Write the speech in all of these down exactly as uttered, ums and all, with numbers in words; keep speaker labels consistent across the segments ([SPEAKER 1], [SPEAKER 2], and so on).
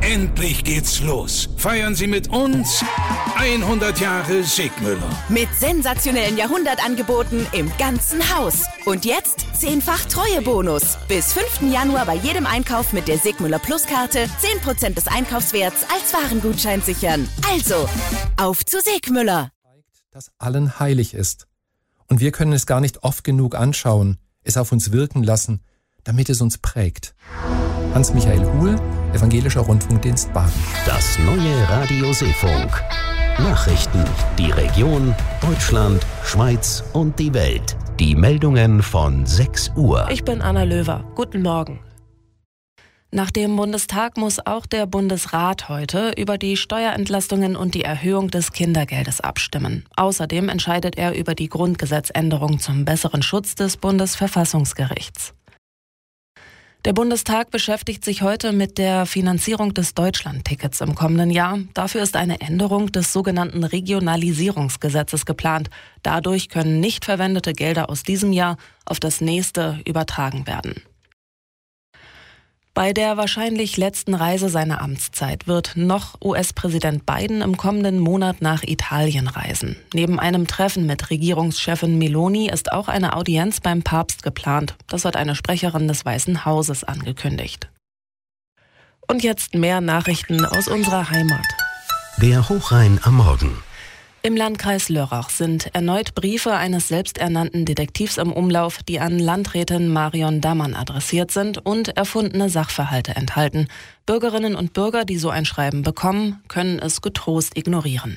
[SPEAKER 1] Endlich geht's los. Feiern Sie mit uns hundert Jahre Segmüller.
[SPEAKER 2] Mit sensationellen Jahrhundertangeboten im ganzen Haus. Und jetzt zehnfach Treuebonus. Bis fünften Januar bei jedem Einkauf mit der Segmüller Plus-Karte zehn Prozent des Einkaufswerts als Warengutschein sichern. Also, auf zu Segmüller.
[SPEAKER 3] Das allen heilig ist. Und wir können es gar nicht oft genug anschauen, es auf uns wirken lassen, damit es uns prägt. Hans-Michael Huhl, Evangelischer Rundfunkdienst Baden.
[SPEAKER 4] Das neue Radio Seefunk. Nachrichten, die Region, Deutschland, Schweiz und die Welt. Die Meldungen von sechs Uhr.
[SPEAKER 5] Ich bin Anna Löwer. Guten Morgen. Nach dem Bundestag muss auch der Bundesrat heute über die Steuerentlastungen und die Erhöhung des Kindergeldes abstimmen. Außerdem entscheidet er über die Grundgesetzänderung zum besseren Schutz des Bundesverfassungsgerichts. Der Bundestag beschäftigt sich heute mit der Finanzierung des Deutschland-Tickets im kommenden Jahr. Dafür ist eine Änderung des sogenannten Regionalisierungsgesetzes geplant. Dadurch können nicht verwendete Gelder aus diesem Jahr auf das nächste übertragen werden. Bei der wahrscheinlich letzten Reise seiner Amtszeit wird noch U S-Präsident Biden im kommenden Monat nach Italien reisen. Neben einem Treffen mit Regierungschefin Meloni ist auch eine Audienz beim Papst geplant. Das hat eine Sprecherin des Weißen Hauses angekündigt. Und jetzt mehr Nachrichten aus unserer Heimat.
[SPEAKER 4] Der Hochrhein am Morgen.
[SPEAKER 5] Im Landkreis Lörrach sind erneut Briefe eines selbsternannten Detektivs im Umlauf, die an Landrätin Marion Dammann adressiert sind und erfundene Sachverhalte enthalten. Bürgerinnen und Bürger, die so ein Schreiben bekommen, können es getrost ignorieren.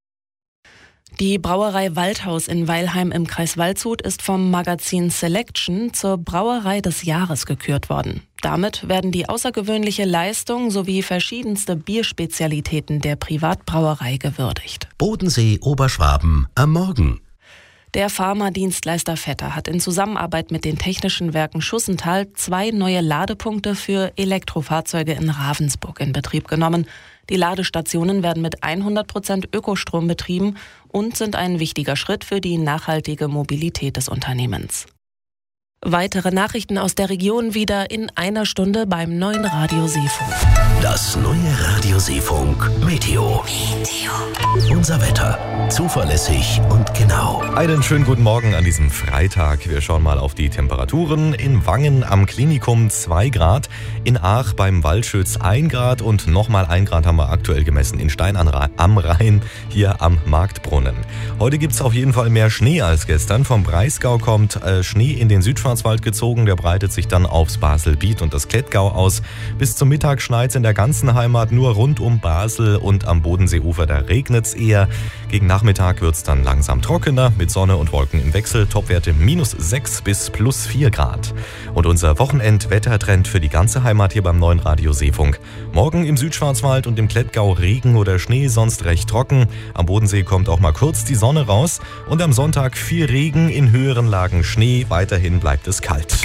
[SPEAKER 5] Die Brauerei Waldhaus in Weilheim im Kreis Waldshut ist vom Magazin Selection zur Brauerei des Jahres gekürt worden. Damit werden die außergewöhnliche Leistung sowie verschiedenste Bierspezialitäten der Privatbrauerei gewürdigt.
[SPEAKER 4] Bodensee Oberschwaben am Morgen.
[SPEAKER 5] Der Pharma-Dienstleister Vetter hat in Zusammenarbeit mit den Technischen Werken Schussenthal zwei neue Ladepunkte für Elektrofahrzeuge in Ravensburg in Betrieb genommen. Die Ladestationen werden mit hundert Prozent Ökostrom betrieben und sind ein wichtiger Schritt für die nachhaltige Mobilität des Unternehmens. Weitere Nachrichten aus der Region wieder in einer Stunde beim neuen Radio Seefunk.
[SPEAKER 4] Das neue Radio Seefunk Meteo. Meteo. Unser Wetter. Zuverlässig und genau.
[SPEAKER 6] Einen schönen guten Morgen an diesem Freitag. Wir schauen mal auf die Temperaturen. In Wangen am Klinikum zwei Grad, in Aach beim Waldschütz ein Grad und nochmal ein Grad haben wir aktuell gemessen in Stein am Rhein, hier am Marktbrunnen. Heute gibt es auf jeden Fall mehr Schnee als gestern. Vom Breisgau kommt äh, Schnee in den Südschwarzwald gezogen. Der breitet sich dann aufs Baselbiet und das Klettgau aus. Bis zum Mittag schneit es in der ganzen Heimat, nur rund um Basel und am Bodenseeufer, da regnet es eher. Gegen Nachmittag wird es dann langsam trockener mit Sonne und Wolken im Wechsel. Topwerte minus sechs bis plus vier Grad. Und unser Wochenendwettertrend für die ganze Heimat hier beim neuen Radio Seefunk. Morgen im Südschwarzwald und im Klettgau Regen oder Schnee, sonst recht trocken. Am Bodensee kommt auch mal kurz die Sonne raus. Und am Sonntag viel Regen, in höheren Lagen Schnee. Weiterhin bleibt es kalt.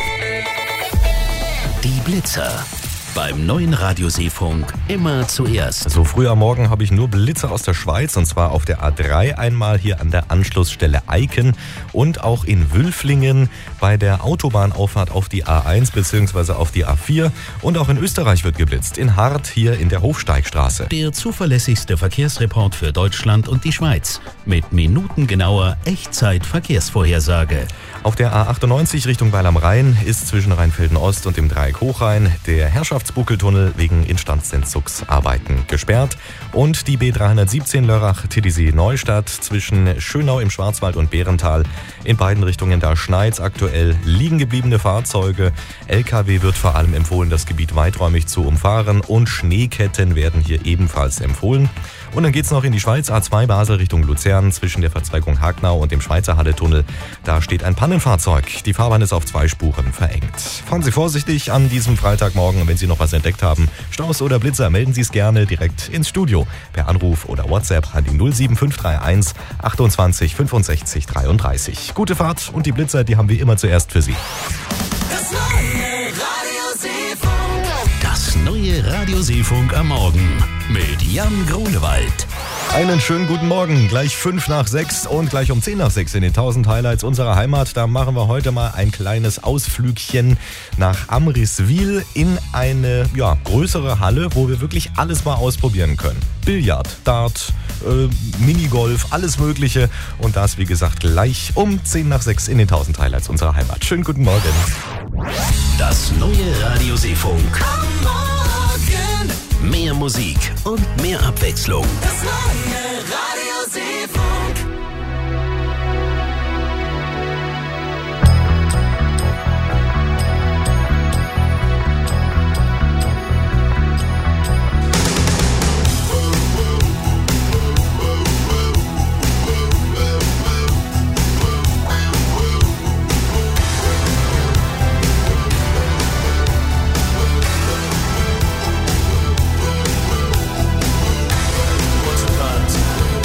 [SPEAKER 4] Die Blitzer. Beim neuen Radio Seefunk immer zuerst.
[SPEAKER 6] So früh am Morgen habe ich nur Blitzer aus der Schweiz, und zwar auf der A drei einmal hier an der Anschlussstelle Eiken und auch in Wülflingen bei der Autobahnauffahrt auf die A eins bzw. auf die A vier, und auch in Österreich wird geblitzt, in Hart hier in der Hofsteigstraße.
[SPEAKER 4] Der zuverlässigste Verkehrsreport für Deutschland und die Schweiz mit minutengenauer Echtzeit-Verkehrsvorhersage.
[SPEAKER 6] Auf der A achtundneunzig Richtung Weil am Rhein ist zwischen Rheinfelden Ost und dem Dreieck Hochrhein der Herrschaftsbuckeltunnel wegen Instandentzugsarbeiten gesperrt. Und die B dreihundertsiebzehn Lörrach-Titisee-Neustadt zwischen Schönau im Schwarzwald und Bärental. In beiden Richtungen, da schneit's aktuell. Liegen gebliebene Fahrzeuge. L K W wird vor allem empfohlen, das Gebiet weiträumig zu umfahren. Und Schneeketten werden hier ebenfalls empfohlen. Und dann geht's noch in die Schweiz, A zwei Basel Richtung Luzern, zwischen der Verzweigung Hagnau und dem Schweizer Halletunnel. Da steht ein Pannenfahrzeug. Die Fahrbahn ist auf zwei Spuren verengt. Fahren Sie vorsichtig an diesem Freitagmorgen. Wenn Sie noch was entdeckt haben, Staus oder Blitzer, melden Sie es gerne direkt ins Studio. Per Anruf oder WhatsApp an die null sieben fünf drei eins achtundzwanzig fünfundsechzig dreiunddreißig. Gute Fahrt, und die Blitzer, die haben wir immer zuerst für Sie.
[SPEAKER 4] Das neue Radio Seefunk. Das neue Radio Seefunk am Morgen mit Jan Grunewald.
[SPEAKER 6] Einen schönen guten Morgen. Gleich fünf nach sechs und gleich um zehn nach sechs in den tausend Highlights unserer Heimat. Da machen wir heute mal ein kleines Ausflügchen nach Amriswil in eine ja, größere Halle, wo wir wirklich alles mal ausprobieren können. Billard, Dart, äh, Minigolf, alles Mögliche. Und das, wie gesagt, gleich um zehn nach sechs in den tausend Highlights unserer Heimat. Schönen guten Morgen.
[SPEAKER 4] Das neue Radio Seefunk. Mehr Musik und mehr Abwechslung.
[SPEAKER 7] Das neue Radio Seefunk.
[SPEAKER 8] Once upon a time,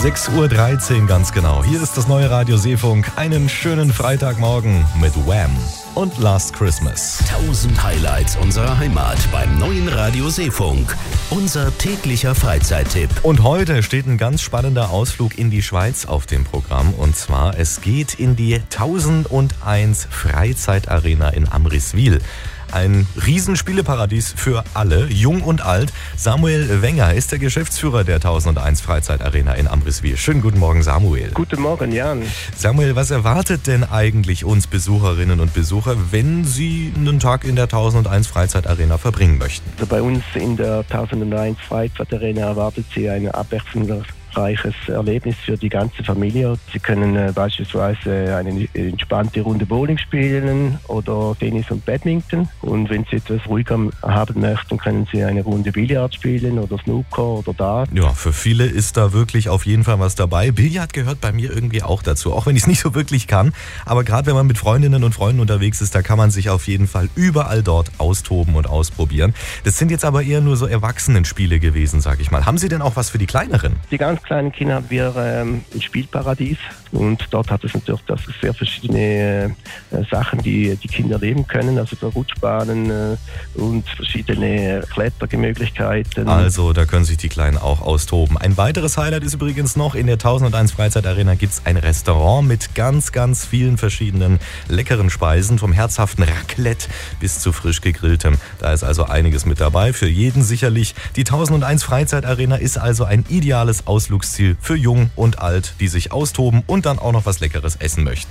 [SPEAKER 6] sechs Uhr dreizehn ganz genau. Hier ist das neue Radio Seefunk. Einen schönen Freitagmorgen mit Wham! Und Last Christmas.
[SPEAKER 4] Tausend Highlights unserer Heimat beim neuen Radio Seefunk. Unser täglicher Freizeittipp.
[SPEAKER 6] Und heute steht ein ganz spannender Ausflug in die Schweiz auf dem Programm. Und zwar, es geht in die tausendeins Freizeitarena in Amriswil. Ein Riesenspieleparadies für alle, jung und alt. Samuel Wenger ist der Geschäftsführer der tausendeins Freizeitarena in Amriswil. Schönen guten Morgen, Samuel.
[SPEAKER 8] Guten Morgen, Jan.
[SPEAKER 6] Samuel, was erwartet denn eigentlich uns Besucherinnen und Besucher, wenn sie einen Tag in der tausendeins Freizeitarena verbringen möchten?
[SPEAKER 8] Also bei uns in der tausendeins Freizeitarena erwartet Sie ein abwechselndes reiches Erlebnis für die ganze Familie. Sie können äh, beispielsweise eine entspannte Runde Bowling spielen oder Tennis und Badminton. Und wenn Sie etwas ruhiger haben möchten, können Sie eine Runde Billard spielen oder Snooker oder Dart.
[SPEAKER 6] Ja, für viele ist da wirklich auf jeden Fall was dabei. Billard gehört bei mir irgendwie auch dazu, auch wenn ich es nicht so wirklich kann. Aber gerade wenn man mit Freundinnen und Freunden unterwegs ist, da kann man sich auf jeden Fall überall dort austoben und ausprobieren. Das sind jetzt aber eher nur so Erwachsenenspiele gewesen, sag ich mal. Haben Sie denn auch was für die Kleineren?
[SPEAKER 8] Die ganz kleinen Kinder haben wir ähm, ein Spielparadies und dort hat es natürlich das sehr verschiedene äh, Sachen, die die Kinder erleben können, also der Rutschbahnen äh, und verschiedene Klettermöglichkeiten.
[SPEAKER 6] Also da können sich die Kleinen auch austoben. Ein weiteres Highlight ist übrigens noch, in der tausendeins Freizeitarena gibt es ein Restaurant mit ganz, ganz vielen verschiedenen leckeren Speisen, vom herzhaften Raclette bis zu frisch gegrilltem. Da ist also einiges mit dabei, für jeden sicherlich. Die tausendeins Freizeitarena ist also ein ideales Ausflugsziel für Jung und Alt, die sich austoben und dann auch noch was Leckeres essen möchten.